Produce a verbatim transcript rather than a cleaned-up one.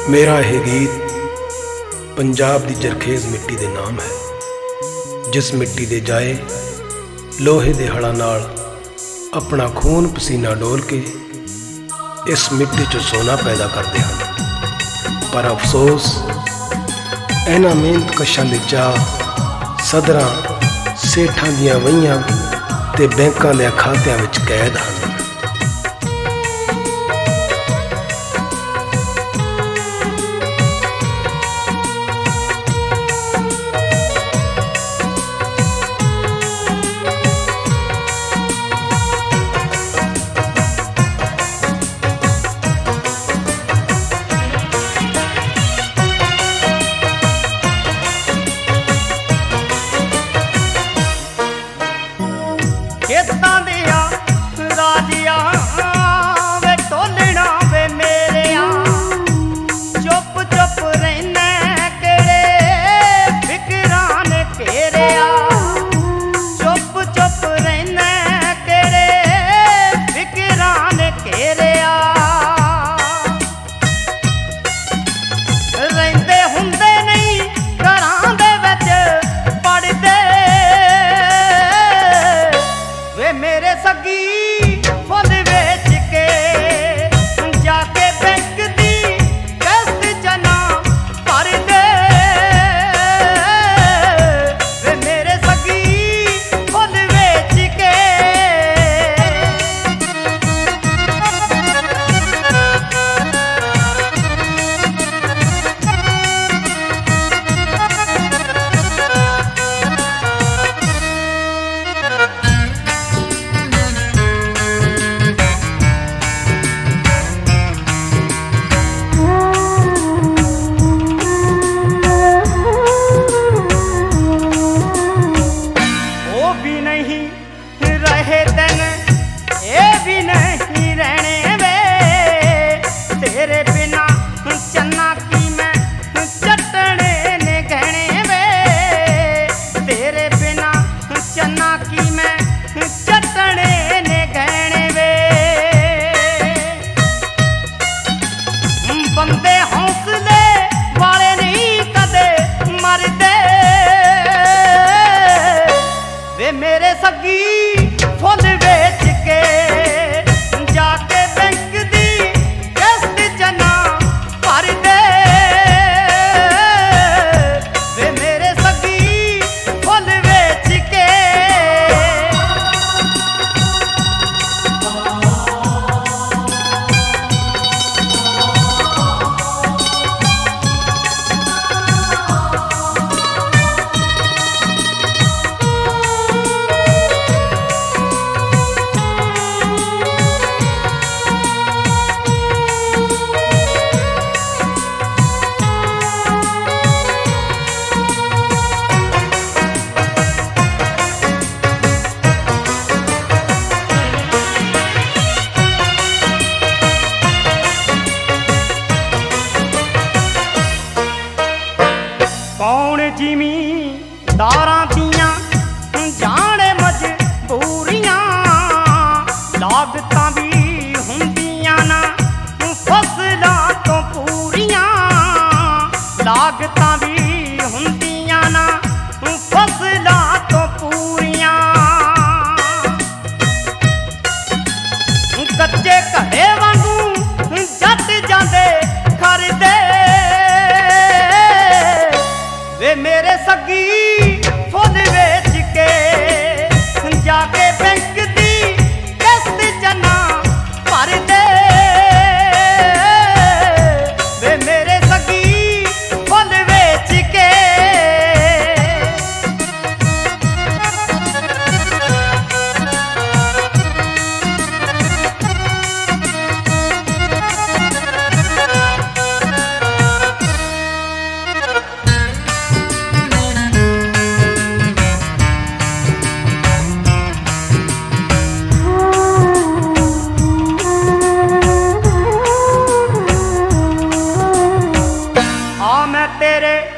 मेरा यह गीत पंजाब दी जरखेज़ मिट्टी दे नाम है, जिस मिट्टी दे जाए लोहे दे हड़ा नाल अपना खून पसीना डोल के इस मिट्टी चो सोना पैदा करते हैं। पर अफसोस इन्हां मेहनत कशां दे चाह सदरां सेठां दियां वहियां ते बैंकां दे खातियां विच कैद हैं। खेतां दिया राजिया वे टोलना वे मेरेया, चुप चुप रहना केड़े फिकरां ने घेरिया, चुप चुप रहना केड़े फिकरां ने घेरिया। रहिंदे हुंदे नहीं घरां दे विच पढ़दे वे मेरे सगी फुल वेच के जाके बैंक दी किस्त जना भर दे, वे मेरे सगी फुल वेच के। रहे दिन ये भी नहीं रहने वे, तेरे बिना चन्ना की मैं चटने ने गहने वे, तेरे बिना चन्ना की मैं चटने ने गहने वे। बंदे हौसले वाले नहीं कदे मरदे वे मेरे सगी फुल वेच के जाके बैंक दी किस्त जना भर दे, वे मेरे सगी फुल वेच के। कौन जिमींदारां दियां जाने मजबूरियां, लागतां भी हुंदियां ना फसलां तो पूरियां, लागतां भी हुंदियां ना फसलां तो पूरियां। कच्चे घड़े वांगू जट जांदे खरदे वे मेरे सगी फुल वेच के जाके बैंक दी किस्त जना भर दे, वे मेरे सगी फुल वेच के। आ मैं तेरे